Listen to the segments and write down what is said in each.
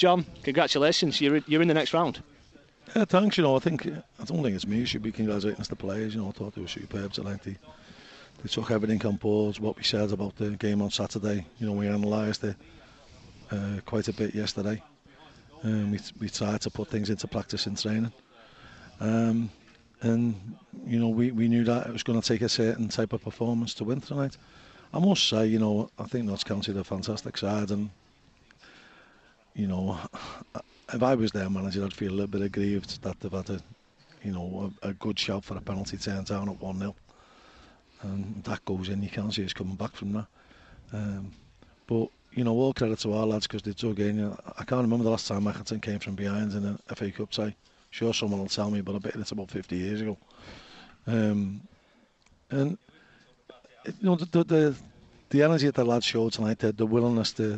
John, congratulations. You're in the next round. Yeah, thanks. I don't think it's me who should be congratulating the players. I thought they were superb tonight. They took everything on board. What we said about the game on Saturday. We analysed it quite a bit yesterday. We tried to put things into practice in training. And we knew that it was going to take a certain type of performance to win tonight. I must say, I think Notts County are a fantastic side, and if I was their manager, I'd feel a little bit aggrieved that they've had a good shout for a penalty turned down at 1-0, and that goes in. You can't see us coming back from that. But all credit to our lads, because they dug in. I can't remember the last time Accrington came from behind in a FA Cup tie. Sure, someone will tell me, but I bet it's about 50 years ago. And the energy that the lads showed tonight, the willingness to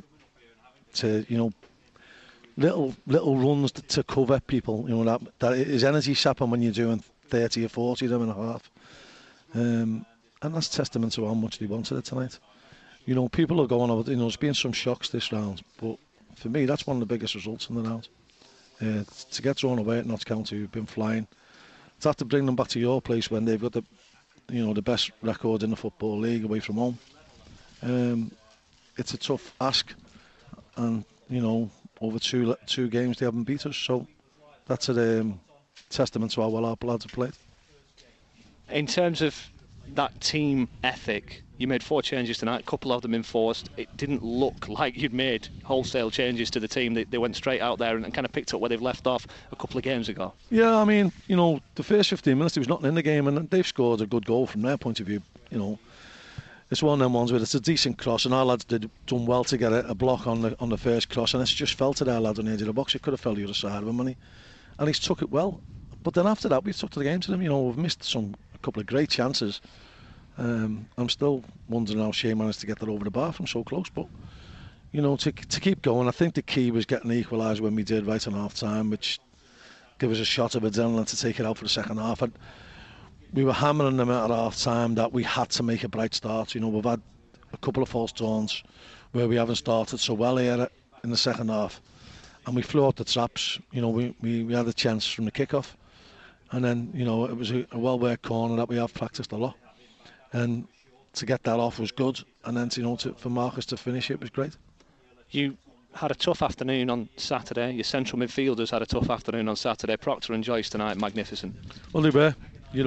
little runs to cover people, that is energy sapping when you're doing 30 or 40 of them and a half. And that's testament to how much they wanted it tonight. People are going over, there's been some shocks this round, but for me, that's one of the biggest results in the round. To get thrown away at Notts County, who've been flying, to have to bring them back to your place when they've got the best record in the Football League away from home. It's a tough ask, and over two games they haven't beat us, so that's a testament to how well our lads have played. In terms of that team ethic, you made 4 changes tonight, a couple of them enforced. It didn't look like you'd made wholesale changes to the team. They went straight out there and kind of picked up where they've left off a couple of games ago. Yeah, the first 15 minutes there was nothing in the game, and they've scored a good goal from their point of view. It's one of them ones where it's a decent cross, and our lads done well to get a block on the first cross, and it's just fell to their lad on the edge of the box. It could have fell the other side of him, and he's took it well. But then after that, we've took to the game to them. We've missed a couple of great chances. I'm still wondering how Shea managed to get that over the bar from so close, but to keep going, I think the key was getting the equaliser when we did right on half time, which gave us a shot of adrenaline to take it out for the second half. And we were hammering them at half time that we had to make a bright start. We've had a couple of false dawns where we haven't started so well here in the second half, and we flew out the traps. We had a chance from the kick-off, and then it was a well-worked corner that we have practiced a lot. And to get that off was good, and then for Marcus to finish it was great. You had a tough afternoon on Saturday. Your central midfielders had a tough afternoon on Saturday. Proctor and Joyce tonight, magnificent. Well, they were.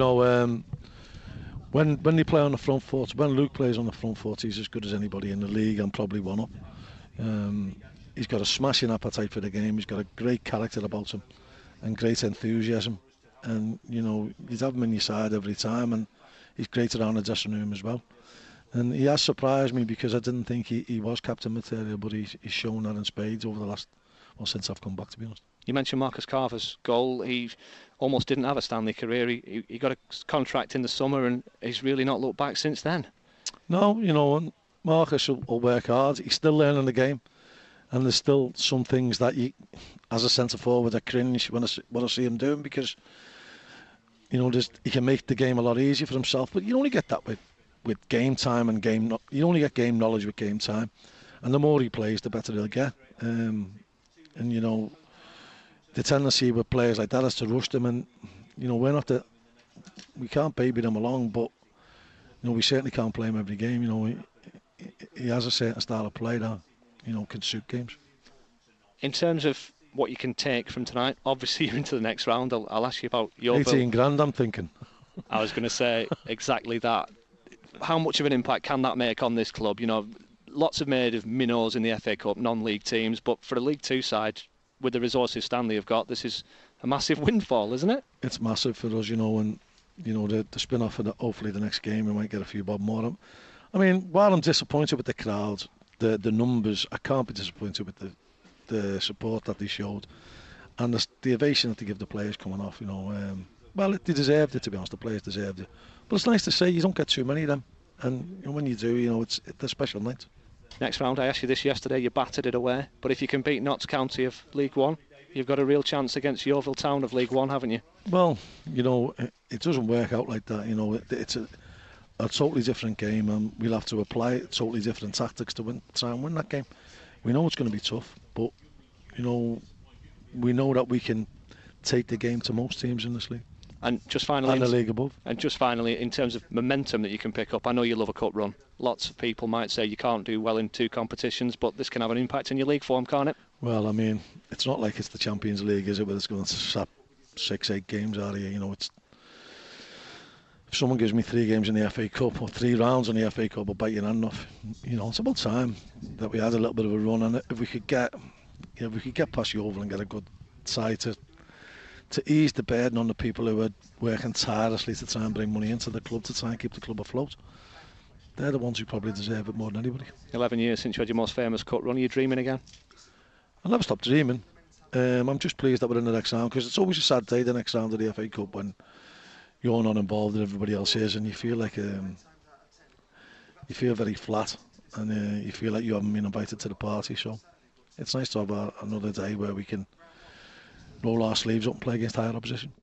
When they play on the front foot, when Luke plays on the front foot, he's as good as anybody in the league and probably one up. He's got a smashing appetite for the game. He's got a great character about him and great enthusiasm. And you'd have him in your side every time, and he's great around the dressing room as well. And he has surprised me, because I didn't think he was captain material, but he's shown that in spades over the last, since I've come back, to be honest. You mentioned Marcus Carver's goal. He almost didn't have a Stanley career. He got a contract in the summer, and he's really not looked back since then. No, Marcus will work hard. He's still learning the game, and there's still some things that as a centre forward, I cringe when I see him doing, because he can make the game a lot easier for himself. But you only get that with game time and you only get game knowledge with game time, and the more he plays, the better he'll get. The tendency with players like that is to rush them, and we can't baby them along, but we certainly can't play him every game. He has a certain style of play that can suit games. In terms of what you can take from tonight, obviously you're into the next round. I'll ask you about Yeovil. 18 grand, I'm thinking. I was going to say exactly that. How much of an impact can that make on this club? Lots have made of minnows in the FA Cup, non-league teams, but for a League Two side, with the resources Stanley have got, this is a massive windfall, isn't it? It's massive for us, and the spin-off for hopefully the next game, we might get a few bob more. While I'm disappointed with the crowd, the numbers, I can't be disappointed with the support that they showed, and the ovation that they give the players coming off. They deserved it, to be honest. The players deserved it, but it's nice to say you don't get too many of them, and when you do, it's a special night. Next round, I asked you this yesterday, you battered it away, but if you can beat Notts County of League One, you've got a real chance against Yeovil Town of League One, haven't you? Well, it doesn't work out like that. It's a totally different game, and we'll have to apply totally different tactics to try and win that game. We know it's going to be tough, but You know, we know that we can take the game to most teams in this league. And just finally, and the league above. And just finally, in terms of momentum that you can pick up, I know you love a cup run. Lots of people might say you can't do well in 2 competitions, but this can have an impact on your league form, can't it? Well, I mean, it's not like it's the Champions League, is it? Where it's going to sap 6-8 games out of you. You know, it's if someone gives me 3 games in the FA Cup or 3 rounds in the FA Cup, I'll bite your hand off. You know, it's about time that we had a little bit of a run, and if we could get past Yeovil and get a good side to ease the burden on the people who are working tirelessly to try and bring money into the club to try and keep the club afloat. They're the ones who probably deserve it more than anybody. 11 years since you had your most famous cup run. Are you dreaming again? I'll never stop dreaming. I'm just pleased that we're in the next round, because it's always a sad day, the next round of the FA Cup, when you're not involved and everybody else is, and you feel like you feel very flat, and you feel like you haven't been invited to the party. So it's nice to have another day where we can roll our sleeves up and play against higher opposition.